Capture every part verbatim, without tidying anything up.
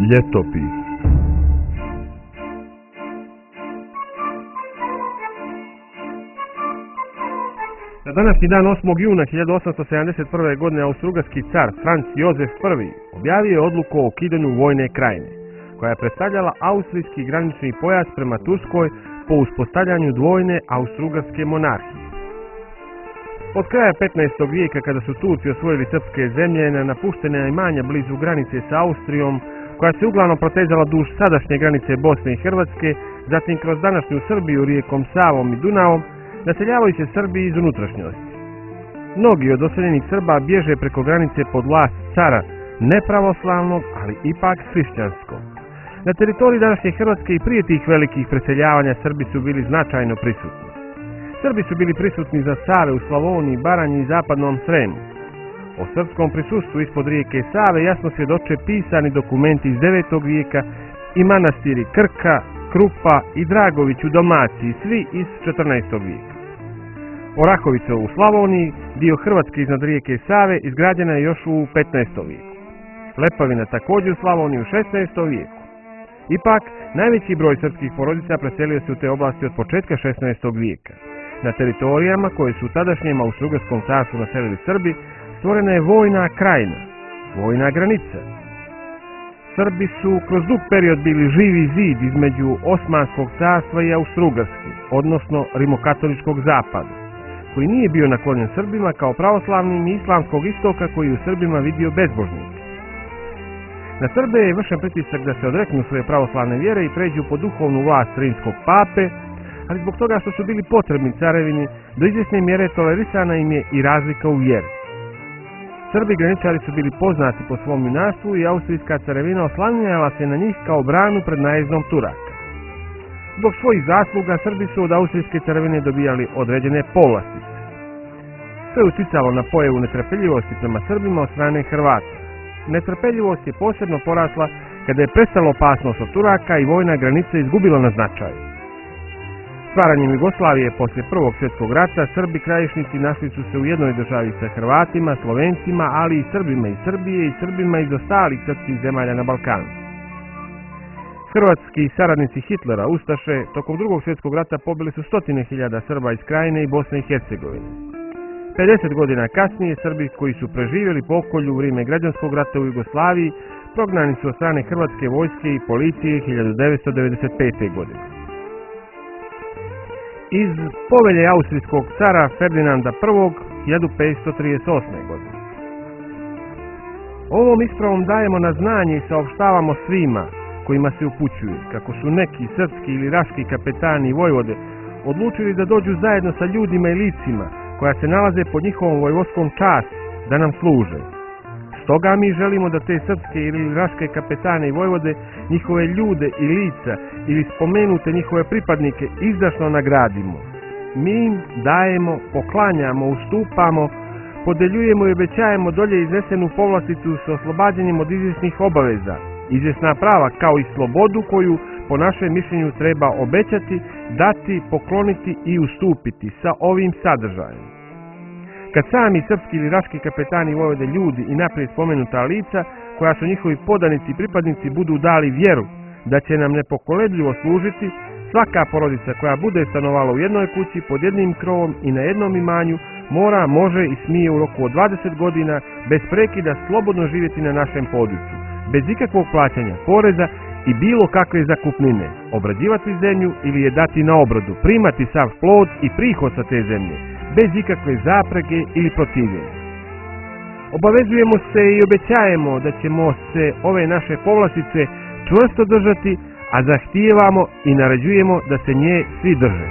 Ljetopis. Na današnji dan osmog juna hiljadu osamsto sedamdeset prve. godine austrougarski car Franc Jozef Prvi objavio je odluku o ukidanju vojne krajine, koja je predstavljala austrijski granični pojas prema Turskoj po uspostavljanju dvojne austrougarske monarhije. Od kraja petnaestog vijeka, kada su Turci osvojili srpske zemlje na napuštene imanja blizu granice sa Austrijom, koja se uglavnom protezala duž sadašnje granice Bosne i Hrvatske, zatim kroz današnju Srbiju rijekom Savom i Dunavom, naseljavaju se Srbi iz unutrašnjosti. Mnogi od doseljenih Srba bježe preko granice pod vlast cara, nepravoslavnog, ali ipak hrišćanskog. Na teritoriji današnje Hrvatske i prije tih velikih preseljavanja Srbi su bili značajno prisutni. Srbi su bili prisutni za Save u Slavoniji, Baranji i zapadnom Sremu. O srpskom prisustvu ispod rijeke Save jasno svjedoče pisani dokumenti iz devetog vijeka i manastiri Krka, Krupa i Dragović u Dalmaciji, svi iz četrnaestog vijeka. Orahovica u Slavoniji, dio Hrvatske iznad rijeke Save, izgrađena je još u petnaestom vijeku. Lepavina također u Slavoniji u šesnaestom vijeku. Ipak, najveći broj srpskih porodica preselio se u te oblasti od početka šesnaestog vijeka. Na teritorijama koje su u tadašnjem austrougarskom carstvu naselili Srbi, stvorena je vojna krajina, vojna granica. Srbi su kroz dug period bili živi zid između Osmanskog carstva i Austrougarske, odnosno rimokatoličkog zapada, koji nije bio naklonjen Srbima kao pravoslavnim i islamskog istoka koji u Srbima vidio bezbožnike. Na Srbe je vršen pritisak da se odreknu svoje pravoslavne vjere i pređu pod duhovnu vlast rimskog pape, ali zbog toga što su bili potrebni carevini, do izvjesne mjere tolerisana im je i razlika u vjeri. Srbi graničari su bili poznati po svom junaštvu i austrijska carevina oslanjala se na njih kao branu pred najezdom Turaka. Zbog svojih zasluga Srbi su od austrijske carevine dobijali određene povlastice. Sve uticalo na pojavu netrpeljivosti prema Srbima od strane Hrvata. Netrpeljivost je posebno porasla kada je prestala opasnost od Turaka i vojna granica izgubila na značaju. Stvaranjem Jugoslavije poslije Prvog svjetskog rata, Srbi krajišnici našli su se u jednoj državi sa Hrvatima, Slovencima, ali i Srbima iz Srbije i Srbima iz ostalih srpskih zemalja na Balkanu. Hrvatski saradnici Hitlera, ustaše, tokom Drugog svjetskog rata pobili su stotine hiljada Srba iz Krajine i Bosne i Hercegovine. pedeset godina kasnije, Srbi koji su preživjeli pokolju u vrijeme građanskog rata u Jugoslaviji prognani su od strane Hrvatske vojske i policije hiljadu devetsto devedeset pete. godine. Iz povelje austrijskog cara Ferdinanda Prvog hiljadu petsto trideset osme. godine. Ovom ispravom dajemo na znanje i saopštavamo svima kojima se upućuje kako su neki srpski ili raški kapetani i vojvode odlučili da dođu zajedno sa ljudima i licima koja se nalaze pod njihovom vojvodskom časti da nam služe. Stoga mi želimo da te srpske ili raške kapetane i vojvode, njihove ljude i lica ili spomenute njihove pripadnike izdašno nagradimo. Mi im dajemo, poklanjamo, ustupamo, podeljujemo i obećajemo dolje iznesenu povlasticu sa oslobađanjem od izvjesnih obaveza, izvjesna prava kao i slobodu koju po našem mišljenju treba obećati, dati, pokloniti i ustupiti sa ovim sadržajem. Kad sami srpski ili raški kapetani vojvode ljudi i naprijed spomenuta lica, koja su njihovi podanici i pripadnici, budu dali vjeru da će nam nepokolebljivo služiti, svaka porodica koja bude stanovala u jednoj kući pod jednim krovom i na jednom imanju mora, može i smije u roku od dvadeset godina bez prekida slobodno živjeti na našem području, bez ikakvog plaćanja poreza i bilo kakve zakupnine, obrađivati zemlju ili je dati na obradu, primati sav plod i prihod sa te zemlje, bez ikakve zaprege ili protivljenja. Obavezujemo se i obećajemo da ćemo se ove naše povlastice čvrsto držati, a zahtijevamo i naređujemo da se nje svi drže.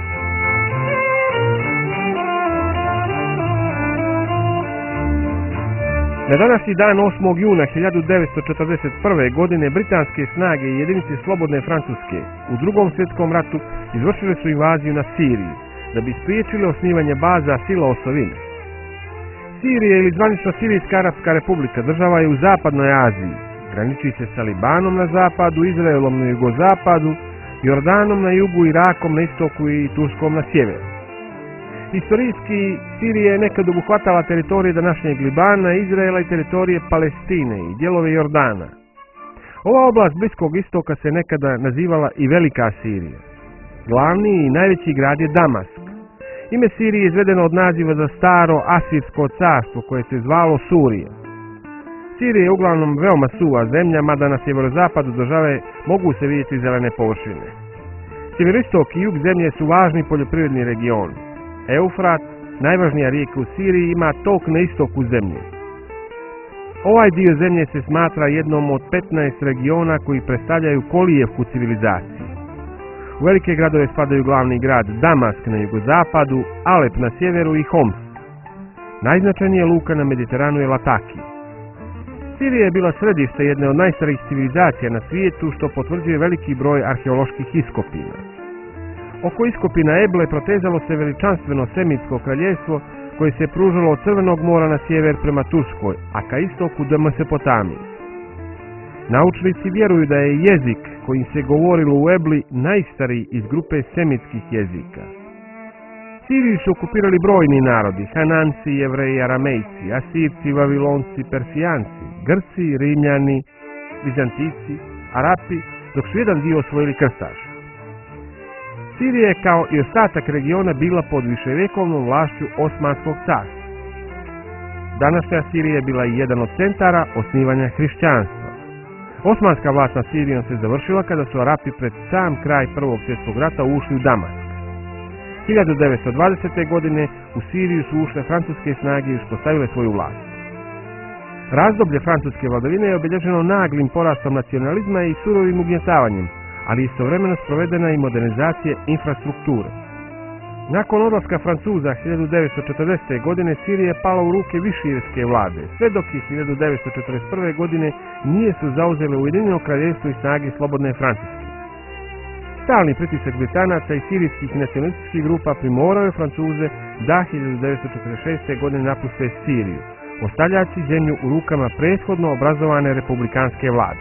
Na današnji dan osmog juna hiljadu devetsto četrdeset prve. godine britanske snage i jedinice Slobodne Francuske u Drugom svjetskom ratu izvršile su invaziju na Siriju da bi spriječili osnivanje baza sila osovine. Sirija ili zvanično Sirijska Arapska Republika država je u zapadnoj Aziji. Graniči se sa Libanom na zapadu, Izraelom na jugozapadu, Jordanom na jugu, Irakom na istoku i Turskom na sjeveru. Historijski, Sirija je nekad obuhvatala teritorije današnjeg Libana, Izraela i teritorije Palestine i dijelove Jordana. Ova oblast Bliskog istoka se nekada nazivala i Velika Sirija. Glavni i najveći grad je Damask. Ime Sirije je izvedeno od naziva za staro asirsko carstvo koje se zvalo Surija. Sirija je uglavnom veoma suva zemlja, mada na sjeverozapadu države mogu se vidjeti zelene površine. Sjeveroistok i jug zemlje su važni poljoprivredni regioni. Eufrat, najvažnija rijeka u Siriji, ima tok na istoku zemlje. Ovaj dio zemlje se smatra jednom od petnaest regiona koji predstavljaju kolijevku civilizacije. U velike gradove spadaju glavni grad Damask na jugozapadu, Alep na sjeveru i Homs. Najznačajnija luka na Mediteranu je Lataki. Sirija je bila središte jedne od najstarijih civilizacija na svijetu, što potvrđuje veliki broj arheoloških iskopina. Oko iskopina Eble protezalo se veličanstveno Semitsko kraljevstvo koje se pružalo od Crvenog mora na sjever prema Turskoj, a ka istoku do Mesopotamije. Naučnici vjeruju da je jezik kojim se govorilo u Ebli najstariji iz grupe semitskih jezika. Siriju su okupirali brojni narodi: Hananci, Jevreji, Aramejci, Asirci, Vavilonci, Persijanci, Grci, Rimljani, Bizantici, Arapi, dok su jedan dio osvojili krstaši. Sirija je kao i ostatak regiona bila pod viševjekovnom vlašću Osmanskog carstva. Današnja Sirija je bila i jedan od centara osnivanja hrišćanstva. Osmanska vlast nad Sirijom se završila kada su Arapi pred sam kraj Prvog svjetskog rata ušli u Damask. hiljadu devetsto dvadesete. godine u Siriju su ušle francuske snage i uspostavile svoju vlast. Razdoblje francuske vladavine je obilježeno naglim porastom nacionalizma i surovim ugnjetavanjem, ali istovremeno sprovedena i modernizacija infrastrukture. Nakon odlaska Francuza hiljadu devetsto četrdesete. godine Sirija je pala u ruke viširske vlade, sve dok ih hiljadu devetsto četrdeset prve. godine nije su zauzele Ujedinjeno kraljevstvo i snage slobodne Francuske. Stalni pritisak Britanaca i sirijskih nacionalističkih grupa primorao je Francuze da hiljadu devetsto četrdeset šeste. godine napuste Siriju, ostavljajući zemlju u rukama prethodno obrazovane republikanske vlade.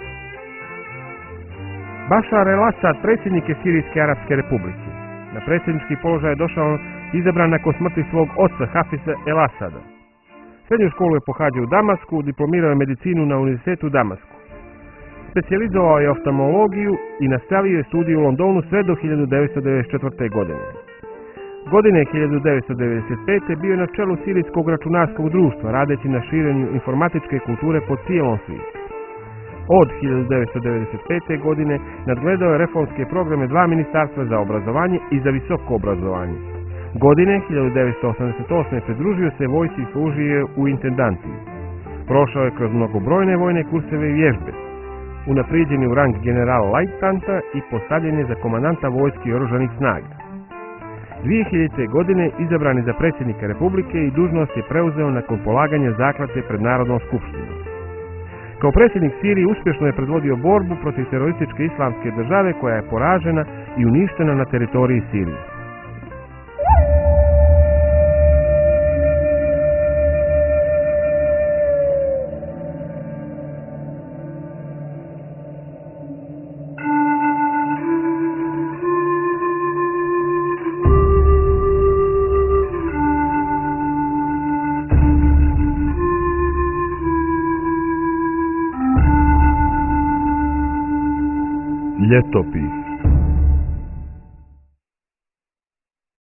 Bašar el-Asad predsjednik je Sirijske arapske republike. Na predsjednički položaj je došao izabran nakon smrti svog oca Hafiza el-Asada. Srednju školu je pohađao u Damasku, diplomirao je medicinu na Univerzitetu u Damasku. Specijalizovao je oftalmologiju i nastavio je studij u Londonu sve do hiljadu devetsto devedeset četvrte. godine. Godine hiljadu devetsto devedeset pete. bio je na čelu Sirijskog računarskog društva, radeći na širenju informatičke kulture po cijelom svijetu. Od hiljadu devetsto devedeset pete. godine nadgledao je reformske programe dva ministarstva za obrazovanje i za visoko obrazovanje. Godine hiljadu devetsto osamdeset osme. pridružio se vojsci i služio u intendantiji. Prošao je kroz mnogobrojne vojne kurseve i vježbe. Unaprijeđen je u rang general lajtnanta i postavljen je za komandanta vojski i oružanih snaga. dvije hiljadite. godine izabran je za predsjednika Republike i dužnost je preuzeo nakon polaganja zakletve pred Narodnom skupštinom. Kao predsjednik Sirije uspješno je predvodio borbu protiv terorističke islamske države koja je poražena i uništena na teritoriji Sirije. Ljetopis.